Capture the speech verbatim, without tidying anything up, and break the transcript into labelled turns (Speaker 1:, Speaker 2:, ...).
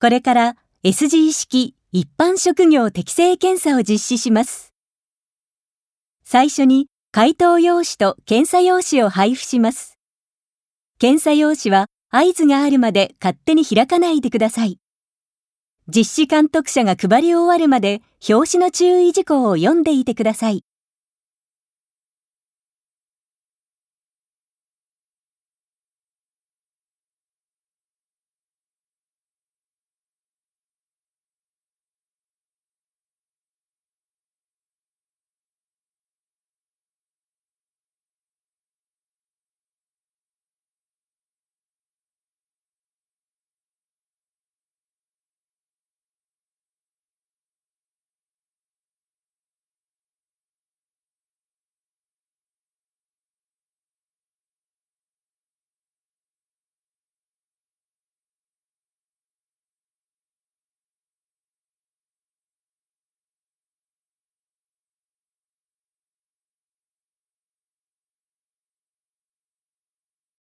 Speaker 1: これから エスジー 式一般職業適正検査を実施します。最初に回答用紙と検査用紙を配布します。検査用紙は合図があるまで勝手に開かないでください。実施監督者が配り終わるまで表紙の注意事項を読んでいてください。